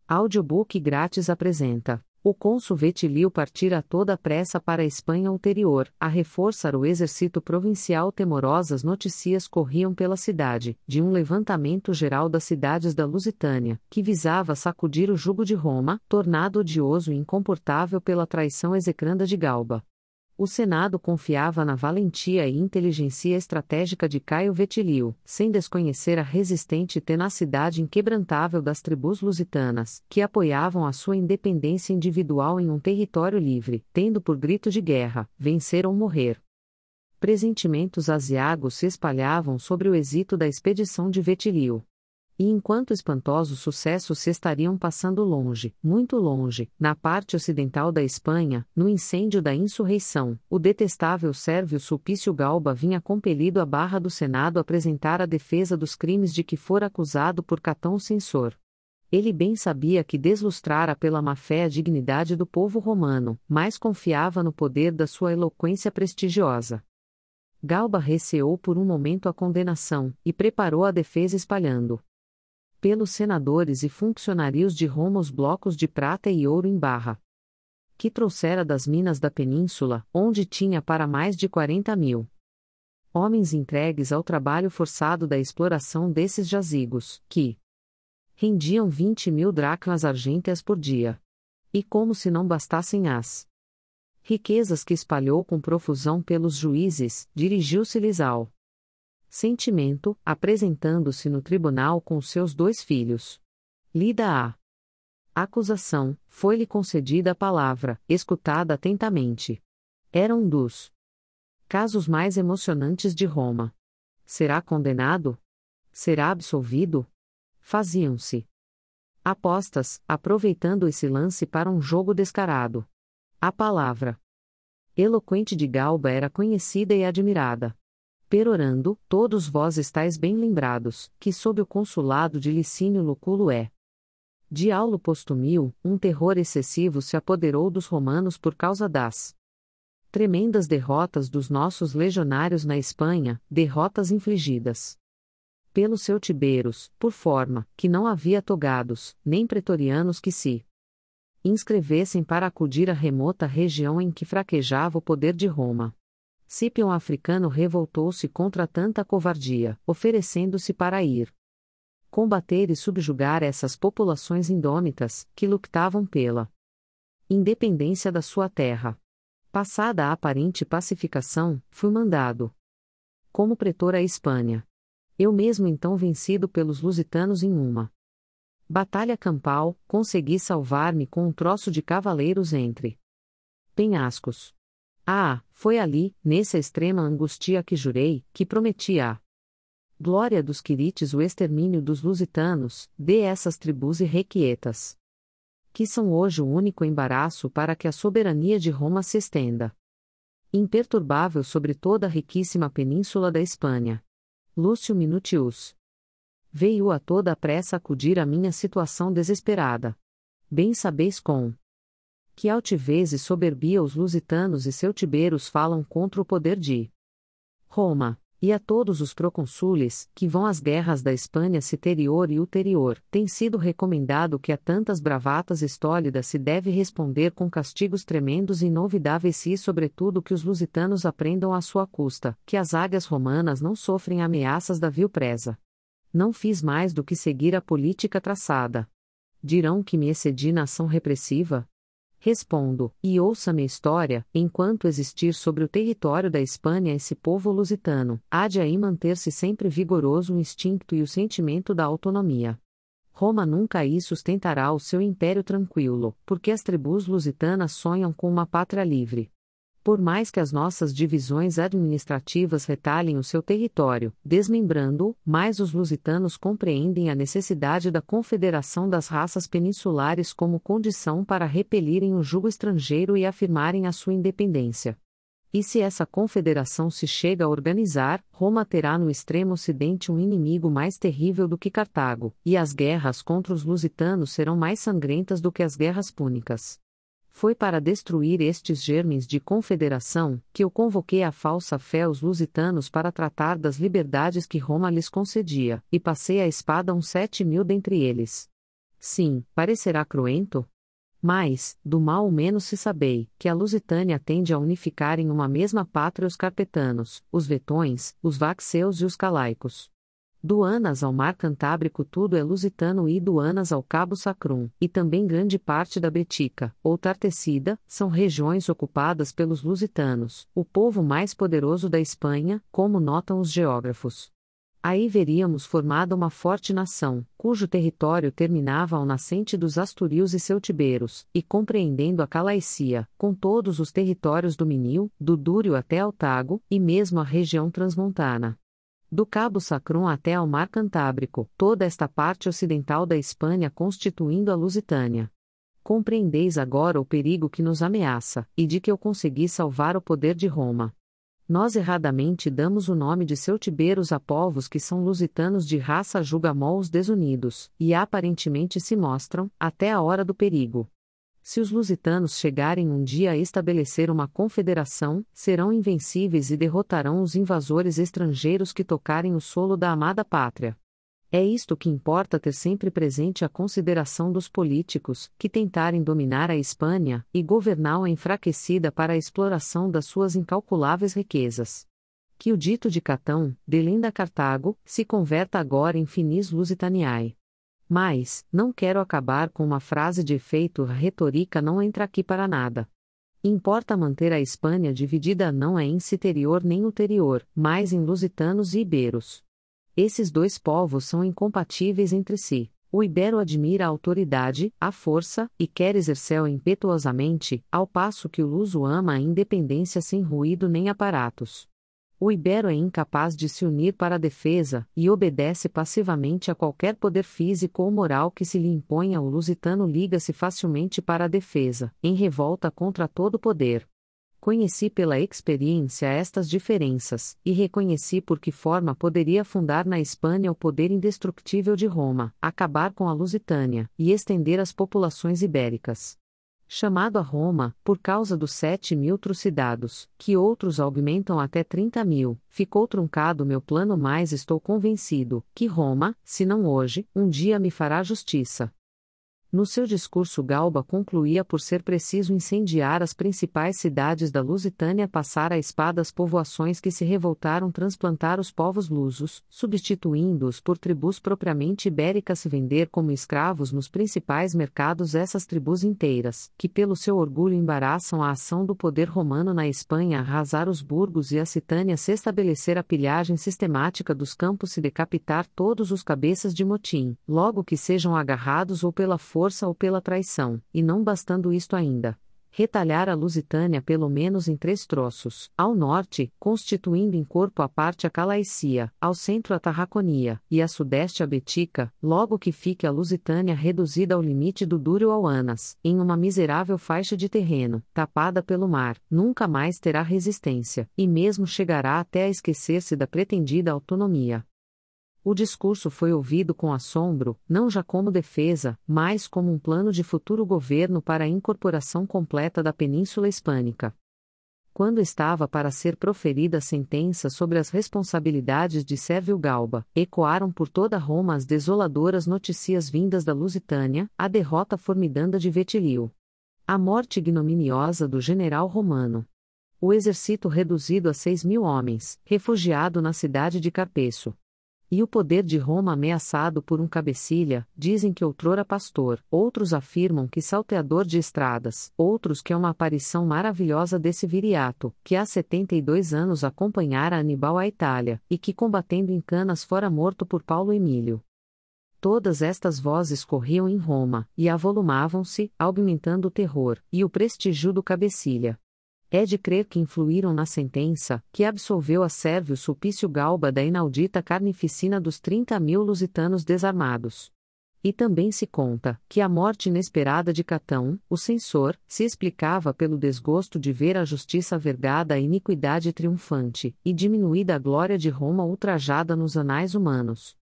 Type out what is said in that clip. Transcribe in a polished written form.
Audiobook grátis apresenta: o cônsul Vetilio partir a toda pressa para a Espanha ulterior, a reforçar o exército provincial. Temorosas notícias corriam pela cidade, de um levantamento geral das cidades da Lusitânia, que visava sacudir o jugo de Roma, tornado odioso e incomportável pela traição execranda de Galba. O Senado confiava na valentia e inteligência estratégica de Caio Vetilio, sem desconhecer a resistente tenacidade inquebrantável das tribos lusitanas, que apoiavam a sua independência individual em um território livre, tendo por grito de guerra, vencer ou morrer. Presentimentos aziagos se espalhavam sobre o êxito da expedição de Vetilio. E enquanto espantosos sucessos se estariam passando longe, muito longe, na parte ocidental da Espanha, no incêndio da insurreição, o detestável Sérvio Sulpício Galba vinha compelido à barra do Senado apresentar a defesa dos crimes de que fora acusado por Catão o censor. Ele bem sabia que deslustrara pela má-fé a dignidade do povo romano, mas confiava no poder da sua eloquência prestigiosa. Galba receou por um momento a condenação, e preparou a defesa espalhando pelos senadores e funcionários de Roma os blocos de prata e ouro em barra, que trouxera das minas da península, onde tinha para mais de 40.000 homens entregues ao trabalho forçado da exploração desses jazigos, que rendiam 20.000 dracmas argênteas por dia. E como se não bastassem as riquezas que espalhou com profusão pelos juízes, dirigiu-se-lhes ao sentimento, apresentando-se no tribunal com seus 2 filhos. Lida a acusação, foi-lhe concedida a palavra, escutada atentamente. Era um dos casos mais emocionantes de Roma. Será condenado? Será absolvido? Faziam-se apostas, aproveitando esse lance para um jogo descarado. A palavra eloquente de Galba era conhecida e admirada. Perorando, todos vós estáis bem lembrados, que sob o consulado de Licínio Luculo de Aulo Postumio, um terror excessivo se apoderou dos romanos por causa das tremendas derrotas dos nossos legionários na Espanha, derrotas infligidas pelo seu Tiberus, por forma, que não havia togados, nem pretorianos que se inscrevessem para acudir à remota região em que fraquejava o poder de Roma. Cipião Africano revoltou-se contra tanta covardia, oferecendo-se para ir combater e subjugar essas populações indômitas, que lutavam pela independência da sua terra. Passada a aparente pacificação, fui mandado como pretor à Espanha. Eu mesmo então vencido pelos lusitanos em uma batalha campal, consegui salvar-me com um troço de cavaleiros entre penhascos. Foi ali, nessa extrema angústia que jurei, que prometi à glória dos quirites o extermínio dos lusitanos, de essas tribos irrequietas, que são hoje o único embaraço para que a soberania de Roma se estenda imperturbável sobre toda a riquíssima península da Espanha. Lúcio Minutius. Veio a toda a pressa acudir à minha situação desesperada. Bem sabeis com que altivez e soberbia os lusitanos e seu Tiberus falam contra o poder de Roma, e a todos os procônsules, que vão às guerras da Espanha citerior e ulterior, tem sido recomendado que a tantas bravatas estólidas se deve responder com castigos tremendos e inovidáveis e sobretudo que os lusitanos aprendam à sua custa, que as águias romanas não sofrem ameaças da vil presa. Não fiz mais do que seguir a política traçada. Dirão que me excedi na ação repressiva? Respondo, e ouça-me a história, enquanto existir sobre o território da Espanha esse povo lusitano, há de aí manter-se sempre vigoroso o instinto e o sentimento da autonomia. Roma nunca aí sustentará o seu império tranquilo, porque as tribos lusitanas sonham com uma pátria livre. Por mais que as nossas divisões administrativas retalhem o seu território, desmembrando-o, mais os lusitanos compreendem a necessidade da confederação das raças peninsulares como condição para repelirem o jugo estrangeiro e afirmarem a sua independência. E se essa confederação se chega a organizar, Roma terá no extremo ocidente um inimigo mais terrível do que Cartago, e as guerras contra os lusitanos serão mais sangrentas do que as guerras púnicas. Foi para destruir estes germes de confederação, que eu convoquei à falsa fé os lusitanos para tratar das liberdades que Roma lhes concedia, e passei a espada uns 7.000 dentre eles. Sim, parecerá cruento? Mas, do mal o menos se sabei, que a Lusitânia tende a unificar em uma mesma pátria os carpetanos, os vetões, os vaxeus e os calaicos. Do Anas ao Mar Cantábrico tudo é lusitano e do Anas ao Cabo Sacrum, e também grande parte da Betica, ou Tartessida, são regiões ocupadas pelos lusitanos, o povo mais poderoso da Espanha, como notam os geógrafos. Aí veríamos formada uma forte nação, cujo território terminava ao nascente dos Astúrios e Celtiberos, e compreendendo a Calaícia, com todos os territórios do Minil, do Dúrio até ao Tago, e mesmo a região transmontana. Do Cabo Sacrum até ao Mar Cantábrico, toda esta parte ocidental da Espanha constituindo a Lusitânia. Compreendeis agora o perigo que nos ameaça, e de que eu consegui salvar o poder de Roma. Nós erradamente damos o nome de celtiberos a povos que são lusitanos de raça julgamol-os desunidos, e aparentemente se mostram, até a hora do perigo. Se os lusitanos chegarem um dia a estabelecer uma confederação, serão invencíveis e derrotarão os invasores estrangeiros que tocarem o solo da amada pátria. É isto que importa ter sempre presente a consideração dos políticos, que tentarem dominar a Espanha, e governá-la enfraquecida para a exploração das suas incalculáveis riquezas. Que o dito de Catão, delenda Cartago, se converta agora em finis Lusitaniae. Mas, não quero acabar com uma frase de efeito, a retórica não entra aqui para nada. Importa manter a Espanha dividida não é em citerior nem ulterior, mas em lusitanos e iberos. Esses dois povos são incompatíveis entre si. O ibero admira a autoridade, a força, e quer exercê-la impetuosamente, ao passo que o luso ama a independência sem ruído nem aparatos. O ibero é incapaz de se unir para a defesa, e obedece passivamente a qualquer poder físico ou moral que se lhe imponha. O lusitano liga-se facilmente para a defesa, em revolta contra todo poder. Conheci pela experiência estas diferenças, e reconheci por que forma poderia fundar na Espanha o poder indestrutível de Roma, acabar com a Lusitânia, e estender as populações ibéricas. Chamado a Roma, por causa dos 7.000 trucidados, que outros augmentam até 30.000, ficou truncado meu plano, mas estou convencido, que Roma, se não hoje, um dia me fará justiça. No seu discurso Galba concluía por ser preciso incendiar as principais cidades da Lusitânia, passar a espada as povoações que se revoltaram, transplantar os povos lusos, substituindo-os por tribos propriamente ibéricas, se vender como escravos nos principais mercados essas tribos inteiras, que pelo seu orgulho embaraçam a ação do poder romano na Espanha, arrasar os burgos e a Citânia, se estabelecer a pilhagem sistemática dos campos, se decapitar todos os cabeças de motim, logo que sejam agarrados ou pela força ou pela traição, e não bastando isto ainda, retalhar a Lusitânia pelo menos em 3 troços, ao norte, constituindo em corpo à parte a Calaícia, ao centro a Tarraconia, e a sudeste a Betica, logo que fique a Lusitânia reduzida ao limite do Dúrio ao Anas, em uma miserável faixa de terreno, tapada pelo mar, nunca mais terá resistência, e mesmo chegará até a esquecer-se da pretendida autonomia. O discurso foi ouvido com assombro, não já como defesa, mas como um plano de futuro governo para a incorporação completa da Península Hispânica. Quando estava para ser proferida a sentença sobre as responsabilidades de Sérvio Galba, ecoaram por toda Roma as desoladoras notícias vindas da Lusitânia, a derrota formidanda de Vetilio. A morte ignominiosa do general romano. O exército reduzido a 6.000 homens, refugiado na cidade de Carpeço. E o poder de Roma ameaçado por um cabecilha, dizem que outrora pastor, outros afirmam que salteador de estradas, outros que é uma aparição maravilhosa desse viriato, que há 72 anos acompanhara Aníbal à Itália, e que combatendo em Canas fora morto por Paulo Emílio. Todas estas vozes corriam em Roma, e avolumavam-se, aumentando o terror, e o prestígio do cabecilha. É de crer que influíram na sentença, que absolveu a Sérvio Sulpício Galba da inaudita carnificina dos 30.000 lusitanos desarmados. E também se conta, que a morte inesperada de Catão, o censor, se explicava pelo desgosto de ver a justiça vergada, a iniquidade triunfante, e diminuída a glória de Roma ultrajada nos anais humanos.